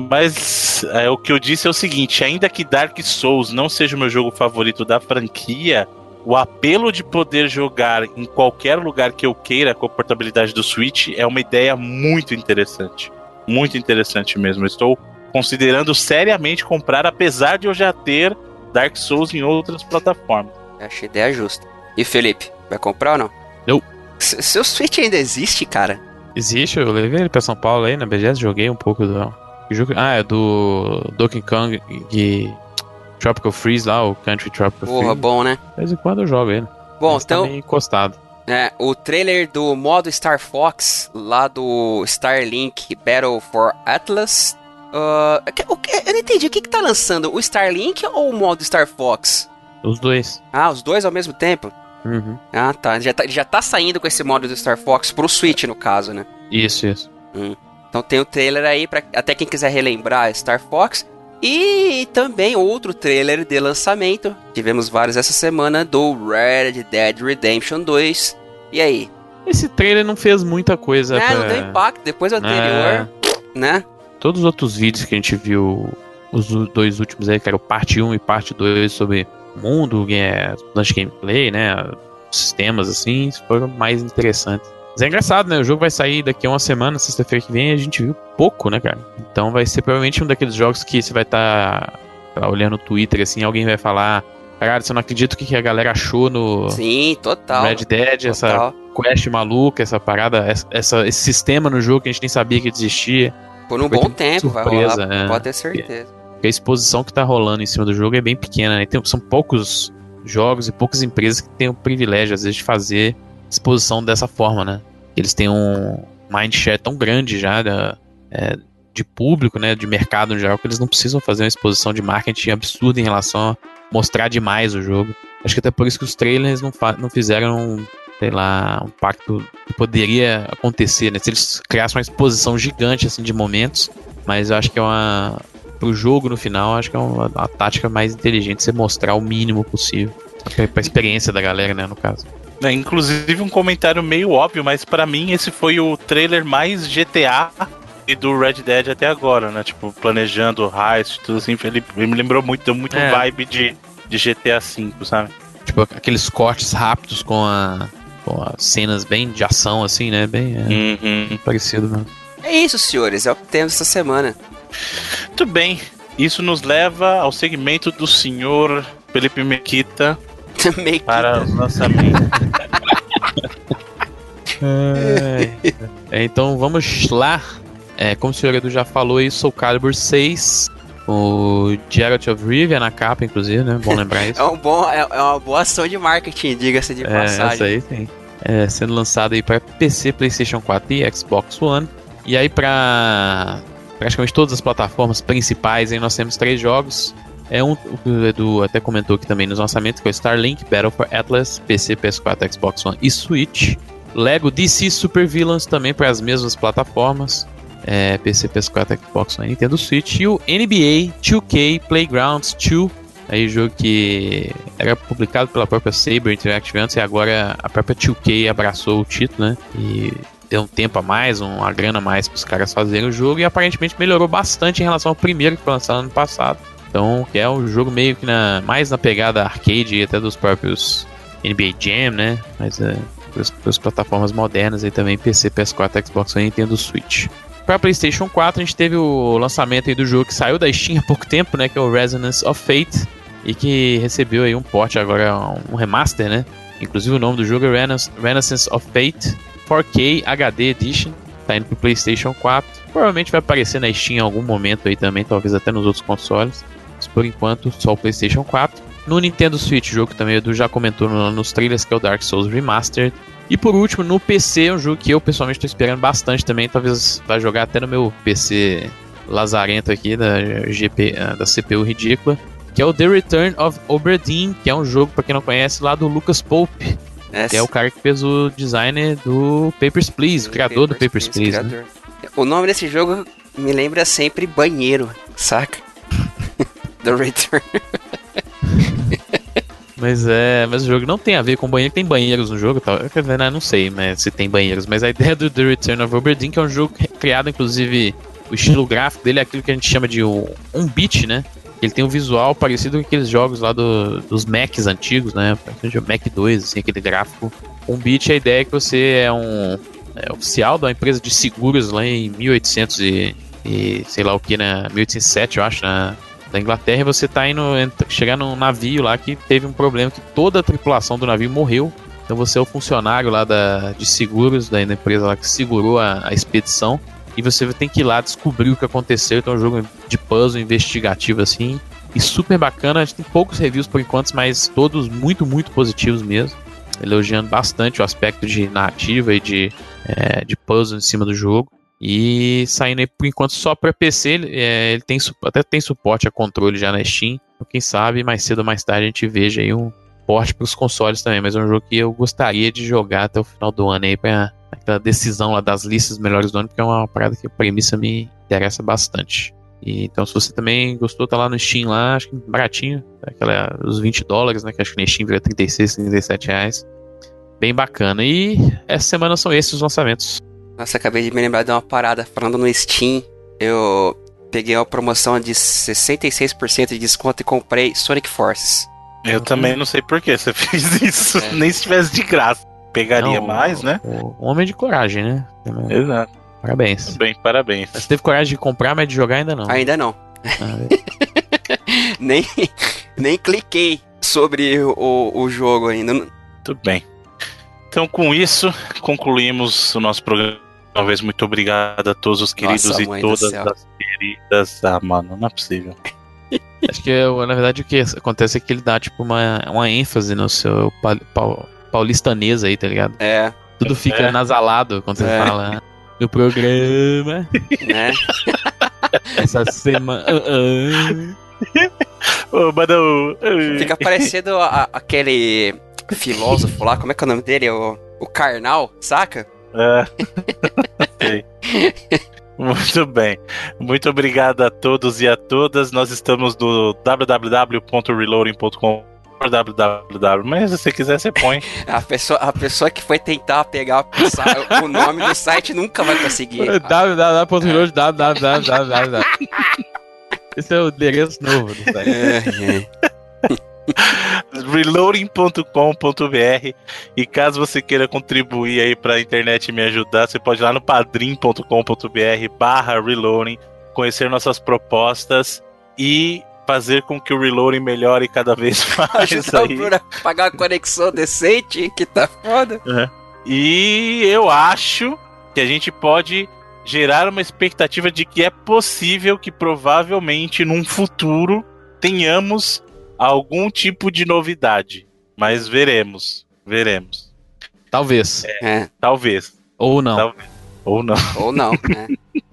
Mas é, o que eu disse é o seguinte, ainda que Dark Souls não seja o meu jogo favorito da franquia, o apelo de poder jogar em qualquer lugar que eu queira com a portabilidade do Switch é uma ideia muito interessante. Muito interessante mesmo. Eu estou considerando seriamente comprar, apesar de eu já ter Dark Souls em outras plataformas. Eu achei ideia justa. E Felipe, vai comprar ou não? Não. S- Seu Switch ainda existe, cara? Existe, eu levei ele pra São Paulo aí na B G S, joguei um pouco do. que jogo- Ah, é do Donkey Kong e Tropical Freeze lá, o Country Tropical Porra, Freeze. bom, né? De vez em quando eu jogo ele. Bom, Mas tá então, meio encostado. é, o trailer do modo Star Fox, lá do Starlink Battle for Atlas. ah, que- o que- eu não entendi, o que que tá lançando? O Starlink ou o modo Star Fox? Os dois. Ah, os dois ao mesmo tempo? Uhum. Ah, tá. Já tá, já tá saindo com esse modo do Star Fox pro Switch, no caso, né? Isso, isso. Então tem o trailer aí pra até quem quiser relembrar Star Fox. E também outro trailer de lançamento. Tivemos vários essa semana do Red Dead Redemption dois. E aí? Esse trailer não fez muita coisa. É, pra... não deu impacto. Depois do anterior, né? Todos os outros vídeos que a gente viu, os dois últimos aí, que era o parte um e parte dois sobre o mundo, é, launch gameplay, né? Os sistemas assim, foram mais interessantes. Mas é engraçado, né? O jogo vai sair daqui a uma semana, sexta-feira que vem, e a gente viu pouco, né, cara? Então vai ser provavelmente um daqueles jogos que você vai estar tá, tá olhando no Twitter, assim, alguém vai falar, Caralho, você não acredita o que a galera achou no Sim, total. Red Dead, total. Essa quest maluca, essa parada, essa, esse sistema no jogo que a gente nem sabia que existia. Por um bom tempo, surpresa, vai rolar, é. pode ter certeza. Porque a exposição que tá rolando em cima do jogo é bem pequena, né? Tem, são poucos jogos e poucas empresas que têm o privilégio, às vezes, de fazer exposição dessa forma, né? Eles têm um mindshare tão grande já da, é, de público, né? De mercado no geral, que eles não precisam fazer uma exposição de marketing absurda em relação a mostrar demais o jogo. Acho que até por isso que os trailers não, fa- não fizeram, sei lá, um pacto que poderia acontecer, né? Se eles criassem uma exposição gigante, assim, de momentos, mas eu acho que é uma... pro jogo no final, acho que é uma, uma tática mais inteligente você mostrar o mínimo possível pra, pra experiência da galera, né, no caso. É, inclusive um comentário meio óbvio, mas pra mim esse foi o trailer mais G T A e do Red Dead até agora, né? Tipo, planejando o heist, tudo assim. Ele, ele me lembrou muito, deu muito é. vibe de, de G T A cinco, sabe? Tipo, aqueles cortes rápidos com, a, com as cenas bem de ação, assim, né? Bem é, uhum. parecido mesmo. É isso, senhores. É o que temos essa semana. Muito bem. Isso nos leva ao segmento do senhor Felipe Mequita para o lançamento. é, então vamos lá. É, como o senhor Edu já falou aí, Soul Calibur seis, o Geralt of Rivia na capa, inclusive, né? Bom lembrar isso. é, um bom, é, é uma boa ação de marketing, diga-se de passagem. É, essa aí sim. É, sendo lançado aí para P C, PlayStation quatro e Xbox One. E aí para praticamente todas as plataformas principais aí nós temos três jogos. É um, o Edu até comentou aqui também nos lançamentos, que é o Starlink, Battle for Atlas, P C, P S quatro, Xbox One e Switch. Lego D C Super Villains também para as mesmas plataformas. É, P C, P S quatro, Xbox One, Nintendo Switch. E o N B A dois K Playgrounds dois, aí jogo que era publicado pela própria Saber Interactive antes, e agora a própria dois K abraçou o título, né? E deu um tempo a mais, uma grana a mais para os caras fazerem o jogo, e aparentemente melhorou bastante em relação ao primeiro que foi lançado ano passado. Então, que é um jogo meio que na, mais na pegada arcade até dos próprios N B A Jam, né? Mas é, para as plataformas modernas aí também, P C, P S quatro, Xbox One e Nintendo Switch. Para PlayStation quatro, a gente teve o lançamento aí do jogo que saiu da Steam há pouco tempo, né? Que é o Resonance of Fate, e que recebeu aí um port agora, um remaster, né? Inclusive o nome do jogo é Renaissance, Renaissance of Fate quatro K H D Edition. Tá indo pro PlayStation quatro. Provavelmente vai aparecer na Steam em algum momento aí também, talvez até nos outros consoles. Mas por enquanto, só o PlayStation quatro. No Nintendo Switch, o jogo que também o Edu já comentou no, nos trailers, que é o Dark Souls Remastered. E por último, no P C, um jogo que eu pessoalmente estou esperando bastante também, talvez vai jogar até no meu P C lazarento aqui, da, G P, da C P U ridícula, que é o The Return of Obra Dinn, que é um jogo, para quem não conhece, lá do Lucas Pope, Essa. que é o cara que fez o designer do Papers, Please, o criador Papers, do Papers, Please. Please né? O nome desse jogo me lembra sempre banheiro, saca? The Return. Mas é, mas o jogo não tem a ver com banheiro, tem banheiros no jogo, tal. Eu não sei, né, se tem banheiros, mas a ideia do The Return of Obra Dinn, que é um jogo criado, inclusive, o estilo gráfico dele é aquilo que a gente chama de um, um beat, né? Ele tem um visual parecido com aqueles jogos lá do, dos Macs antigos, né? O Mac dois, assim, aquele gráfico. Um beat, a ideia é que você é um é, oficial de uma empresa de seguros lá em mil e oitocentos e, e sei lá o que, né? mil oitocentos e sete, eu acho, na da Inglaterra, e você tá indo chegar num navio lá que teve um problema, que toda a tripulação do navio morreu. Então você é o funcionário lá da, de seguros da empresa lá que segurou a, a expedição, e você tem que ir lá descobrir o que aconteceu. Então é um jogo de puzzle investigativo assim, e super bacana. A gente tem poucos reviews por enquanto, mas todos muito, muito positivos mesmo, elogiando bastante o aspecto de narrativa e de, é, de puzzle em cima do jogo. E saindo aí por enquanto só para P C, ele, é, ele tem, até tem suporte a controle já na Steam. Então, quem sabe mais cedo ou mais tarde a gente veja aí um porte para os consoles também. Mas é um jogo que eu gostaria de jogar até o final do ano aí, para aquela decisão lá das listas melhores do ano, porque é uma parada que a premissa me interessa bastante. E, então, se você também gostou, tá lá no Steam lá, acho que baratinho, aquela, os vinte dólares, né? Que acho que na Steam vira trinta e seis, trinta e sete reais. Bem bacana. E essa semana são esses os lançamentos. Nossa, acabei de me lembrar de uma parada. Falando no Steam, eu peguei uma promoção de sessenta e seis por cento de desconto e comprei Sonic Forces. Eu uhum. também não sei por que você fez isso. É. Nem se tivesse de graça. Pegaria não, mais, né? Um homem de coragem, né? Exato. Parabéns. Tudo bem, parabéns. Você teve coragem de comprar, mas de jogar ainda não. Ainda não. Ah, nem, nem cliquei sobre o, o jogo ainda. Muito bem. Então, com isso, concluímos o nosso programa. Uma vez, muito obrigado a todos os queridos Nossa, e mãe do todas céu. as queridas. Ah, mano, não é possível. Acho que, na verdade, o que acontece é que ele dá, tipo, uma, uma ênfase no seu pa, pa, paulistanês aí, tá ligado? É, Tudo fica É. nasalado quando você É. fala no programa. né? Essa semana. Ô, mano. Fica parecendo a- aquele filósofo lá, como é que é o nome dele? O, o Karnal, saca? É. Ok. Muito bem. Muito obrigado a todos e a todas. Nós estamos no w w w ponto reloading ponto com. www, mas se você quiser, você põe. A pessoa, a pessoa que foi tentar pegar o, sa- o nome do site nunca vai conseguir. www ponto reload ponto www. Esse é o endereço novo do site. É, é. reloading ponto com ponto b r. E caso você queira contribuir aí pra internet e me ajudar, você pode ir lá no padrim ponto com ponto b r barra reloading, conhecer nossas propostas e fazer com que o Reloading melhore cada vez mais Ajudar o aí. Bruno a pagar uma conexão decente, que tá foda. E eu acho que a gente pode gerar uma expectativa de que é possível que provavelmente num futuro tenhamos algum tipo de novidade. Mas veremos, veremos. Talvez. É, Talvez, Ou não. talvez. Ou não. ou não, né?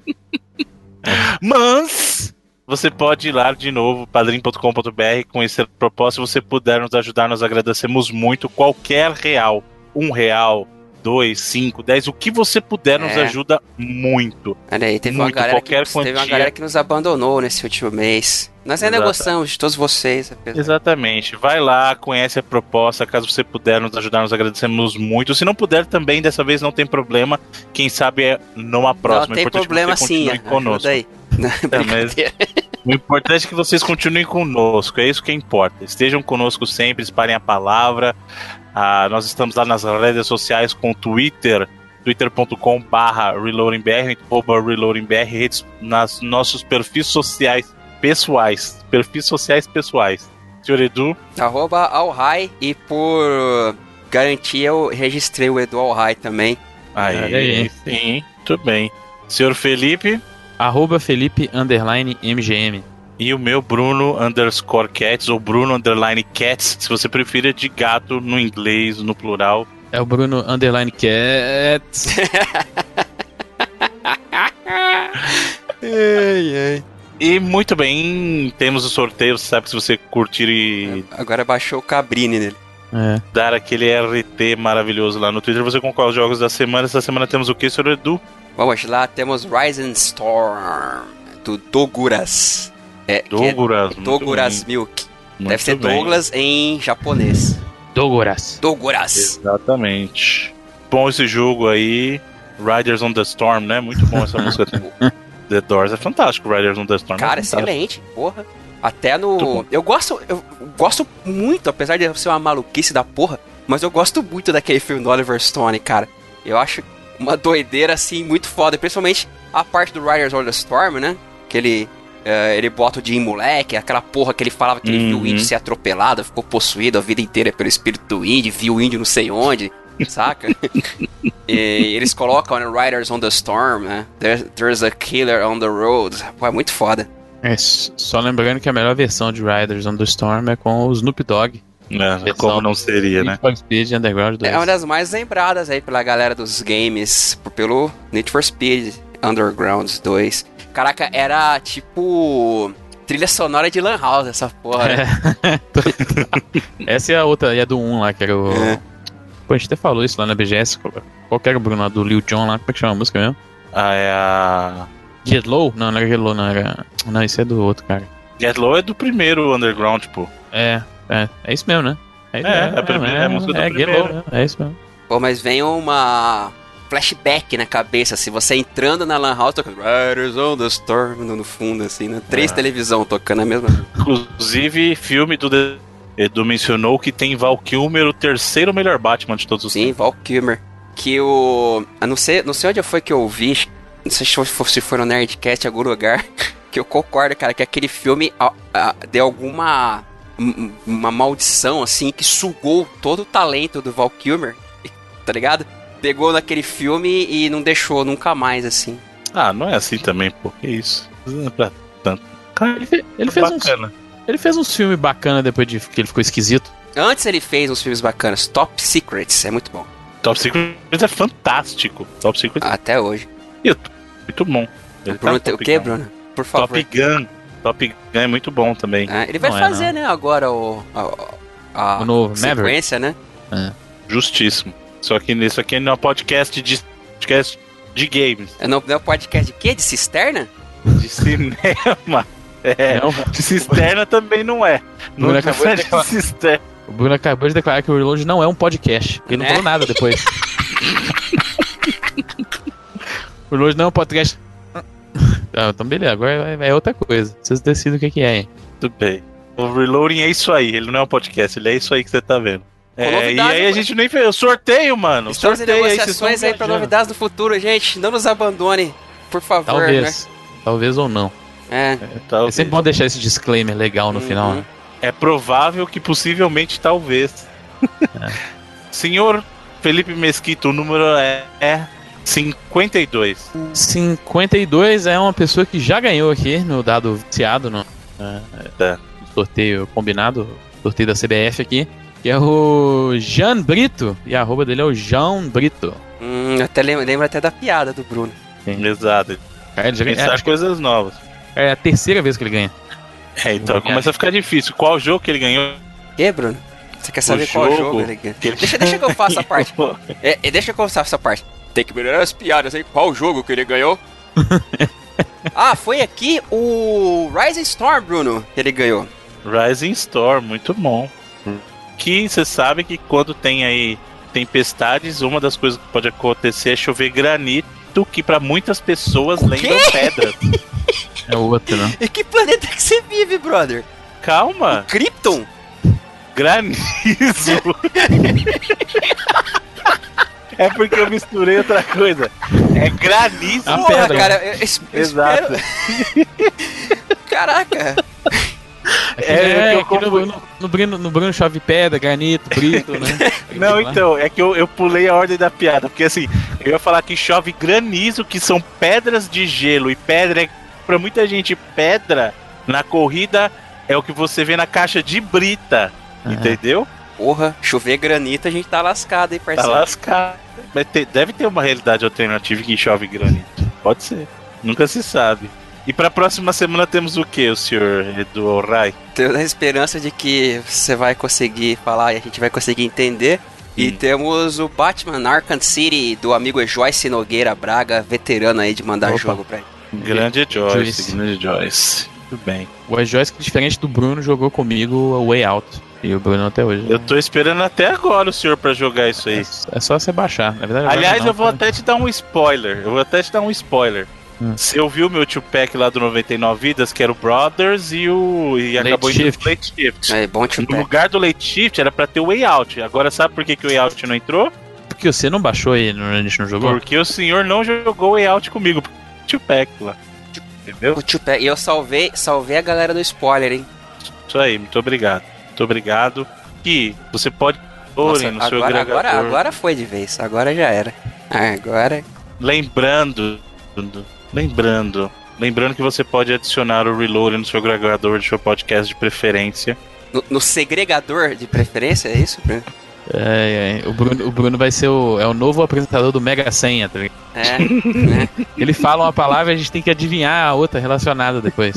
Mas você pode ir lá de novo, padrim ponto com ponto b r, conhecer a proposta. Se você puder nos ajudar, nós agradecemos muito. Qualquer real, um real, dois, cinco, dez, o que você puder nos É. ajuda muito. Olha aí, teve, uma Muito, galera, que, qualquer teve uma quantia. galera que nos abandonou nesse último mês. Nós ainda Exato. gostamos de todos vocês. apesar- Exatamente. Vai lá, conhece a proposta. Caso você puder nos ajudar, nós agradecemos muito. Se não puder também, dessa vez não tem problema. Quem sabe é numa próxima. Não tem O importante é que problema você sim, continue conosco. ajuda aí. Brincadeira. O importante é que vocês continuem conosco, é isso que importa. Estejam conosco sempre, espalhem a palavra. Ah, nós estamos lá nas redes sociais com o Twitter, twitter ponto com barra reloadingbr, arroba reloadingbr, redes, nas nossos perfis sociais pessoais. Perfis sociais pessoais. Senhor Edu, Arroba Alhai, e por garantia eu registrei o Edu Alhai também. aí, Olha aí. sim, tudo bem. Senhor Felipe Arroba Felipe underline M G M. e o meu Bruno underscore cats, ou Bruno underline cats, se você preferir, de gato no inglês, no plural. É o Bruno underline Cats. Ai, ai. E muito bem, temos o sorteio, você sabe que se você curtir e Agora baixou o Cabrini nele. É. dar aquele R T maravilhoso lá no Twitter, você concorre os jogos da semana. Essa semana temos o que, senhor Edu? Vamos lá, temos Rising Storm, do Doguras. É, que é Douglas. muito Doguras bem, Milk. muito Deve ser bem. Douglas em japonês. Dogoras. Doguras. Exatamente. Bom esse jogo aí, Riders on the Storm, né? Muito bom essa música. The Doors é fantástico, Riders on the Storm. Cara, é fantástico. excelente, porra. Até Muito no. bom. Eu gosto. Eu gosto muito, apesar de ser uma maluquice da porra, mas eu gosto muito daquele filme do Oliver Stone, cara. Eu acho uma doideira assim, muito foda. Principalmente a parte do Riders on the Storm, né? Que ele. eh, ele bota o Jim moleque, aquela porra que ele falava que ele viu o Uhum. índio ser atropelado, ficou possuído a vida inteira pelo espírito do índio, viu o índio não sei onde, saca? E eles colocam, né, Riders on the Storm, né? There, there's a killer on the road. Pô, é muito foda. É, s- só lembrando que a melhor versão de Riders on the Storm é com o Snoop Dogg. É, como não seria, né? Need for Speed Underground dois. É uma das mais lembradas aí pela galera dos games, p- pelo Need for Speed Underground dois. Caraca, era tipo trilha sonora de Lan House essa porra. né? Essa é a outra, e a do um lá, que era o... É. Pô, a gente até falou isso lá na B G S. Qual qual que era o Bruno lá do Lil Jon lá? Como é que chama a música mesmo? Ah, é a... Get Low? Não, não era Get Low, não. Era... Não, isso é do outro, cara. Get Low é do primeiro Underground, pô. É, é, é isso mesmo, né? É, é a primeira- é a música do é, Get primeiro. Low, né? É isso mesmo. Pô, mas vem uma flashback na cabeça, se você entrando na Lan House tocando Riders on the Storm no fundo, assim, né? Três É. televisão tocando a mesma. Inclusive, filme do... The- Edu mencionou que tem Val Kilmer, o terceiro melhor Batman de todos os Sim, Val Kilmer. Que o. Eu não sei, não sei onde foi que eu vi. Não sei se foi, se foi no Nerdcast, em algum lugar. Que eu concordo, cara, que aquele filme a, a, deu alguma uma maldição, assim, que sugou todo o talento do Val Kilmer, tá ligado? Pegou naquele filme e não deixou nunca mais, assim. Ah, não é assim também, pô. Que isso? Não é pra tanto. Cara, ele, fe- ele fez uns, ele fez uns filmes bacanas depois de que ele ficou esquisito. Antes ele fez uns filmes bacanas. Top Secrets, é muito bom. Top Secret é fantástico. Top Secret até hoje. E muito bom. Ele Bruno, tá o que, Bruno? Por favor. Top Gun. Top Gun é muito bom também. É, ele vai não fazer, é, né, agora o a, a o novo sequência, Maverick. Né? É. Justíssimo. Só que isso aqui não é um podcast de, podcast de games. É não, não é um podcast de quê? De cisterna? De cinema. É, não. De cisterna também não é. Não, não é de cisterna. O Bruno acabou de declarar que o Reload não é um podcast. Ele não é? falou nada depois. O Reload não é um podcast. Ah, então beleza, agora é outra coisa. Vocês decidem o que, que é, hein? Tudo bem. O Reloading é isso aí, ele não é um podcast, ele é isso aí que você tá vendo. É, e aí a gente nem fez o sorteio, mano. Estamos sorteio em negociações aí, aí pra novidades do futuro, gente. Não nos abandone, por favor. Talvez. Né? Talvez ou não. É. É, talvez. É sempre bom deixar esse disclaimer legal no uhum. final. Né? É provável que possivelmente talvez. É. Senhor Felipe Mesquita, o número é, é cinquenta e dois. cinquenta e dois é uma pessoa que já ganhou aqui no dado viciado no, é, é. no sorteio combinado, sorteio da C B F aqui, que é o Jean Brito, e a arroba dele é o João Brito. Hum, eu até lembro, lembro até da piada do Bruno. Sim. Exato. É, ele já Pensar é, as coisas novas. É a terceira vez que ele ganha. É, então começa a ficar difícil. Qual jogo que ele ganhou? Que, Bruno? Você quer saber o qual jogo, jogo ele ganhou? Ele... Deixa, deixa que eu faça a parte. é, deixa que eu faça essa parte. Tem que melhorar as piadas aí. Qual jogo que ele ganhou? Ah, foi aqui o Rising Storm, Bruno, que ele ganhou. Rising Storm, muito bom. Que você sabe que quando tem aí tempestades, uma das coisas que pode acontecer é chover granito, que pra muitas pessoas lembram pedras. É outro, né? E que planeta que você vive, brother? Calma. O Krypton? Granizo. É porque eu misturei outra coisa. É granizo. A Porra, pedra. Cara, eu, eu Exato. Caraca. É, é, é que no, no, no, Bruno, no Bruno chove pedra, granito, brito, né? Não, então, é que eu, eu pulei a ordem da piada. Porque assim, eu ia falar que chove granizo, que são pedras de gelo. E pedra é, pra muita gente, pedra na corrida é o que você vê na caixa de brita. Uhum. Entendeu? Porra, chover granito, a gente tá lascado, hein, parceiro? Tá lascado. Mas ter, deve ter uma realidade alternativa que chove granito. Pode ser. Nunca se sabe. E pra próxima semana temos o que, o senhor Edu Orai? Tenho a esperança de que você vai conseguir falar e a gente vai conseguir entender. Hum. E temos o Batman Arkham City do amigo Joyce Nogueira Braga, veterano aí de mandar Opa. jogo pra ele. Grande Joyce, Joyce, grande Joyce. Tudo bem. O Joyce, que diferente do Bruno, jogou comigo o Way Out. E o Bruno até hoje. Eu tô esperando até agora o senhor pra jogar isso aí. É, é só você baixar. Na verdade, Aliás, não, eu vou cara. até te dar um spoiler. Eu vou até te dar um spoiler. Hum. Você ouviu o meu two-pack lá do noventa e nove Vidas, que era o Brothers e o. E Late acabou indo Shift. no Late Shift. É bom two-pack. No lugar do Late Shift era pra ter o Way Out. Agora sabe por que, que o Way Out não entrou? Porque você não baixou e a gente não jogou? Porque o senhor não jogou o Way Out comigo. two-pack lá. Entendeu? O two-pack. E eu salvei, salvei a galera do spoiler, hein? Isso aí, muito obrigado. Muito obrigado. Que você pode Nossa, no agora, seu agregador. Agora, agora foi de vez, agora já era. Agora. Lembrando, lembrando, lembrando que você pode adicionar o Reload no seu agregador de seu podcast de preferência. No, no segregador de preferência, é isso, Bruno? É, é, o Bruno, o Bruno vai ser o, é o novo apresentador do Mega Senha, tá ligado? É, né? Ele fala uma palavra e a gente tem que adivinhar a outra relacionada depois.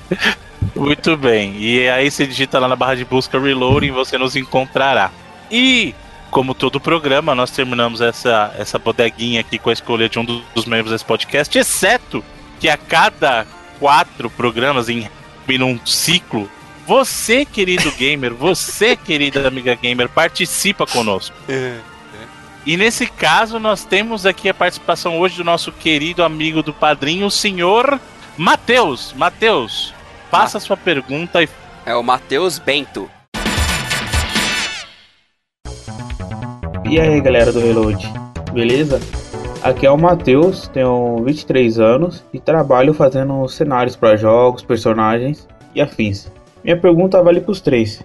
Muito bem, e aí você digita lá na barra de busca Reloading e você nos encontrará. E, como todo programa, nós terminamos essa, essa bodeguinha aqui com a escolha de um dos membros desse podcast, exceto que a cada quatro programas, em, em um ciclo, você, querido gamer, você, querida amiga gamer, participa conosco. E nesse caso, nós temos aqui a participação hoje do nosso querido amigo do padrinho, o senhor Matheus. Matheus, faça a sua pergunta. E... É o Matheus Bento. E aí, galera do Reload, beleza? Aqui é o Matheus, tenho vinte e três anos e trabalho fazendo cenários para jogos, personagens e afins. Minha pergunta vale pros três.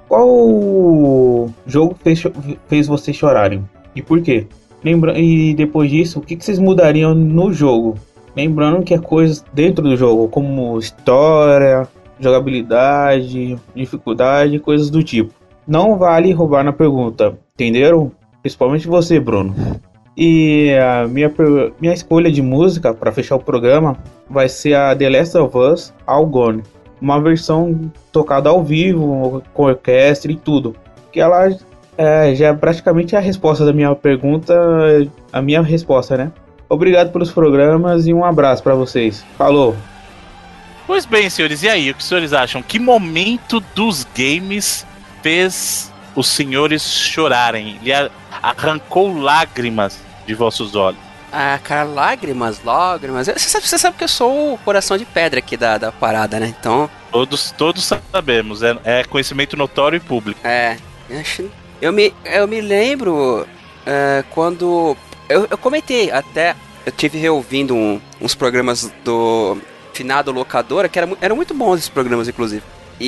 Qual jogo fez, fez vocês chorarem? E por quê? Lembra, e depois disso, o que, que vocês mudariam no jogo? Lembrando que é coisas dentro do jogo, como história, jogabilidade, dificuldade, coisas do tipo. Não vale roubar na pergunta, entenderam? Principalmente você, Bruno. E a minha, minha escolha de música para fechar o programa vai ser a The Last of Us All Gone. Uma versão tocada ao vivo, com orquestra e tudo. Que ela é, já é praticamente a resposta da minha pergunta, a minha resposta, né? Obrigado pelos programas e um abraço para vocês. Falou! Pois bem, senhores, e aí? O que os senhores acham? Que momento dos games fez os senhores chorarem? Ele arrancou lágrimas de vossos olhos? Ah, cara, lágrimas, lágrimas. Você sabe, você sabe que eu sou o coração de pedra aqui da, da parada, né? Então... Todos, todos sabemos, é, é conhecimento notório e público. É, eu me, eu me lembro é, quando... Eu, eu comentei até, eu tive reouvindo um, uns programas do finado Locadora, que era, eram muito bons esses programas, inclusive.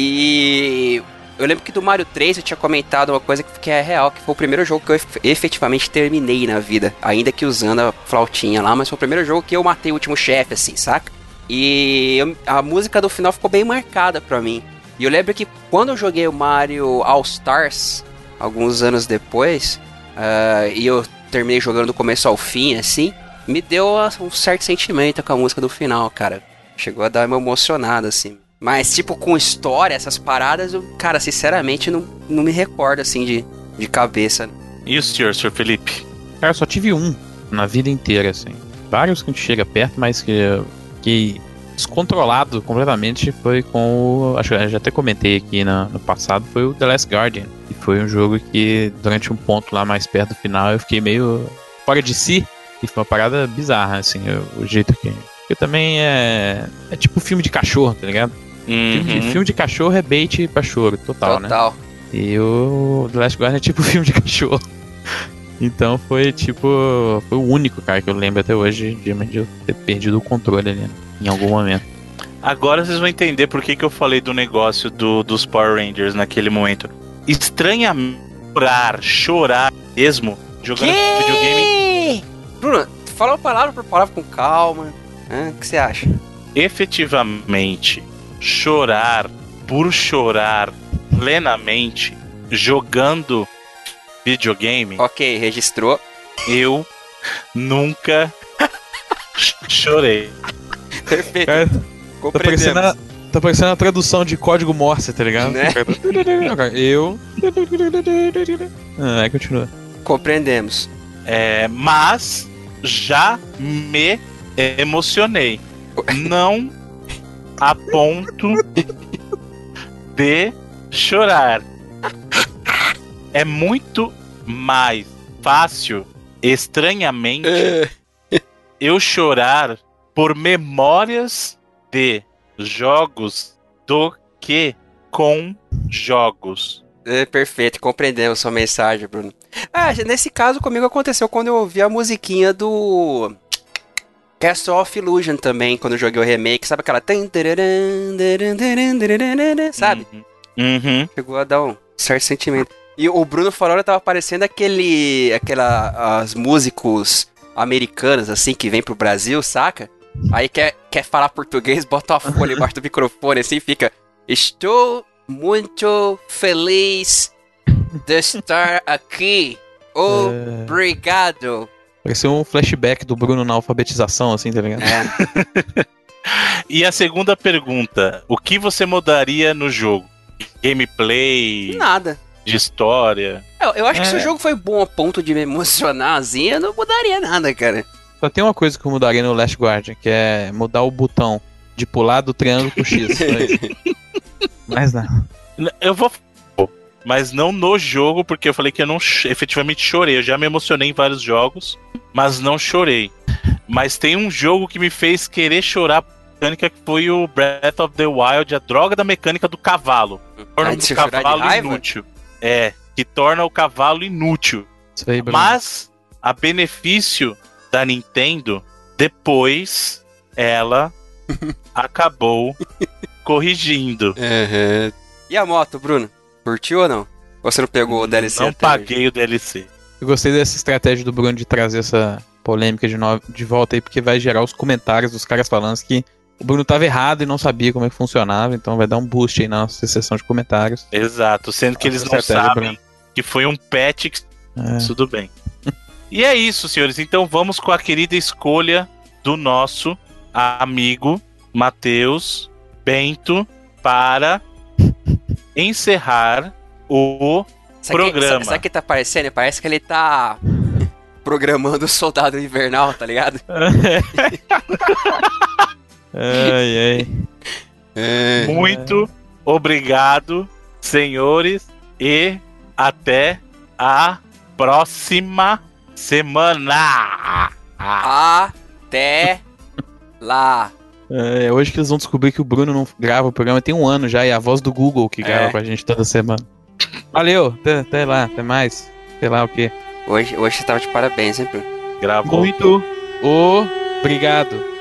E eu lembro que do Mario três eu tinha comentado uma coisa que, que é real, que foi o primeiro jogo que eu efetivamente terminei na vida. Ainda que usando a flautinha lá, mas foi o primeiro jogo que eu matei o último chefe, assim, saca? E eu, a música do final ficou bem marcada pra mim. E eu lembro que quando eu joguei o Mario All Stars, alguns anos depois, uh, e eu terminei jogando do começo ao fim, assim, me deu um certo sentimento com a música do final, cara. Chegou a dar uma emocionada, assim. Mas, tipo, com história, essas paradas, eu, cara, sinceramente, não, não me recordo, assim, de, de cabeça. E o senhor, senhor Felipe? Cara, eu só tive um na vida inteira, assim. Vários que a gente chega perto, mas que, que descontrolado completamente foi com o... Acho que eu já até comentei aqui na, no passado, foi o The Last Guardian. E foi um jogo que, durante um ponto lá mais perto do final, eu fiquei meio fora de si. E foi uma parada bizarra, assim, o, o jeito que... Porque também é... É tipo filme de cachorro, tá ligado? Uhum. Filme, de, filme de cachorro é bait pra choro, total, Total. né? E o The Last Guardian é tipo filme de cachorro. Então foi tipo... Foi o único, cara, que eu lembro até hoje de eu ter perdido o controle ali, né? Em algum momento. Agora vocês vão entender por que, que eu falei do negócio do, dos Power Rangers naquele momento. Estranhamente, chorar, chorar mesmo, jogando que? videogame. Bruno, fala palavra por palavra com calma. O que você acha? Efetivamente, chorar por chorar plenamente jogando videogame. Ok, registrou. Eu nunca chorei. Perfeito. Cara, tá parecendo, a, tá parecendo a tradução de código Morse, tá ligado? Né? Eu. Ah, aí continua. Compreendemos. É, mas já me emocionei. Não a ponto de chorar. É muito mais fácil, estranhamente, eu chorar por memórias de jogos do que com jogos. É, perfeito, compreendemos sua mensagem, Bruno. Ah, nesse caso comigo aconteceu quando eu ouvi a musiquinha do Castle of Illusion também, quando eu joguei o remake, sabe aquela... Sabe? Uhum. Uhum. Chegou a dar um certo sentimento. E o Bruno Farola tava parecendo aquele... Aquela... As músicos americanos, assim, que vem pro Brasil, saca? Aí quer, quer falar português, bota uma folha embaixo do microfone, assim, fica... Estou muito feliz de estar aqui. Obrigado. Pareceu um flashback do Bruno na alfabetização, assim, tá ligado? É. E a segunda pergunta: o que você mudaria no jogo? Gameplay? Nada. De história? Eu, eu acho É. que se o jogo foi bom a ponto de me emocionar, assim, eu não mudaria nada, cara. Só tem uma coisa que eu mudaria no Last Guardian, que é mudar o botão de pular do triângulo pro X. Mas não. Eu vou. Mas não no jogo, porque eu falei que eu não ch- efetivamente chorei. Eu já me emocionei em vários jogos, mas não chorei. Mas tem um jogo que me fez querer chorar por mecânica, que foi o Breath of the Wild, a droga da mecânica do cavalo. Torna Ah, o de chorar de cavalo raiva? inútil. É, que torna o cavalo inútil. Isso aí, Bruno. Mas, a benefício da Nintendo, depois ela acabou corrigindo. Uhum. E a moto, Bruno? Curtiu ou não? Ou você não pegou o D L C? Não até paguei hoje? o D L C. Eu gostei dessa estratégia do Bruno de trazer essa polêmica de, no... de volta aí, porque vai gerar os comentários dos caras falando que o Bruno tava errado e não sabia como é que funcionava, então vai dar um boost aí na nossa sessão de comentários. Exato, sendo que Nossa, eles não estratégia, sabem Bruno. que foi um patch que... É. Tudo bem. E é isso, senhores. Então vamos com a querida escolha do nosso amigo Matheus Bento para encerrar o Sabe que- programa. Sabe, sabe o que tá parecendo? Parece que ele tá programando o Soldado Invernal, tá ligado? Ai, ai. É. Muito obrigado, senhores, e até a próxima semana. Até lá. É, hoje que eles vão descobrir que o Bruno não grava o programa tem um ano já, e é a voz do Google que grava É. com a gente toda semana. Valeu, até, até lá, até mais. Sei lá o que. Hoje, hoje você tava de parabéns, hein, Bruno? Gravou. Muito obrigado.